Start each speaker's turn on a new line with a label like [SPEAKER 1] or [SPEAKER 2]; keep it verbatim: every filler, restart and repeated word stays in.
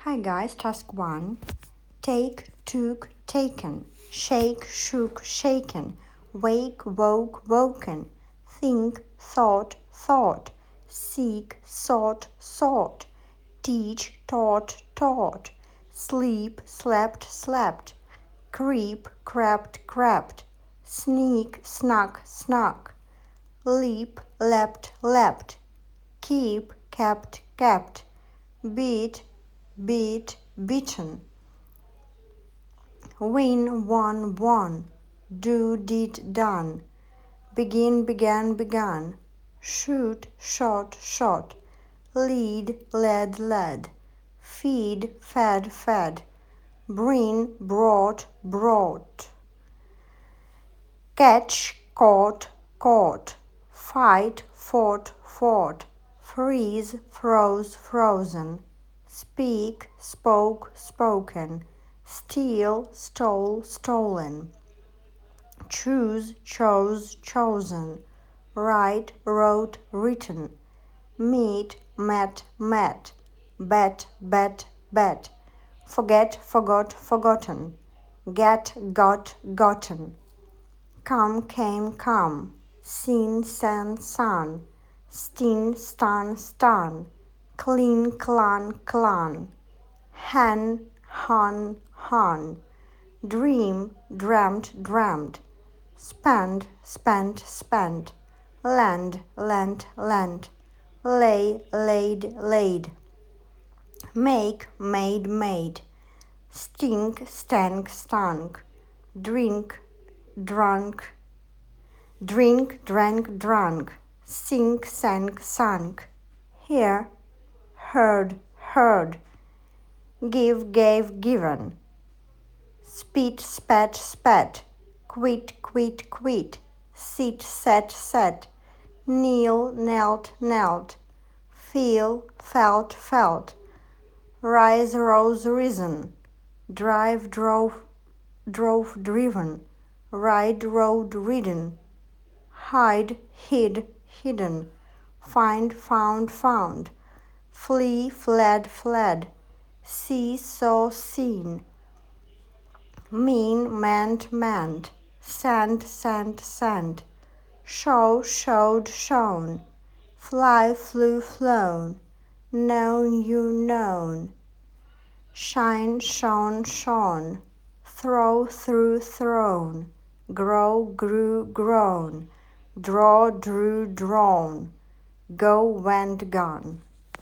[SPEAKER 1] Hi guys, task one. Take, took, taken. Shake, shook, shaken. Wake, woke, woken. Think, thought, thought. Seek, sought, sought. Teach, taught, taught. Sleep, slept, slept. Creep, crept, crept. Sneak, snuck, snuck. Leap, leapt, leapt. Keep, kept, kept. Beat, beat, beaten. Win, won, won. Do, did, done. Begin, began, begun. Shoot, shot, shot. Lead, led, led. Feed, fed, fed. Bring, brought, brought. Catch, caught, caught. Fight, fought, fought. Freeze, froze, frozen. Speak, spoke, spoken. Steal, stole, stolen. Choose, chose, chosen. Write, wrote, written. Meet, met, met. Bet, bet, bet. Forget, forgot, forgotten. Get, got, gotten. Come, came, come. Seen, san, sun. Stin, stan, stan. Clean, clan, clan. Hen, hun, hun. Dream, dreamt, dreamt. Spend, spent, spent. Lend, lent, lent. Lay, laid, laid. Make, made, made. Stink, stank, stunk. Drink, drunk. Drink, drank, drunk. Sink, sank, sunk. Hear, heard, heard. Give, gave, given. Spit, spat, spat. Quit, quit, quit. Sit, sat, sat. Kneel, knelt, knelt. Feel, felt, felt. Rise, rose, risen. Drive, drove, drove, driven. Ride, rode, ridden. Hide, hid, hidden. Find, found, found. Flee, fled, fled. See, saw, seen. Mean, meant, meant. Send, sent, sent. Show, showed, shown. Fly, flew, flown. Known, you, known. Shine, shone, shone. Throw, threw, thrown. Grow, grew, grown. Draw, drew, drawn. Go, went, gone.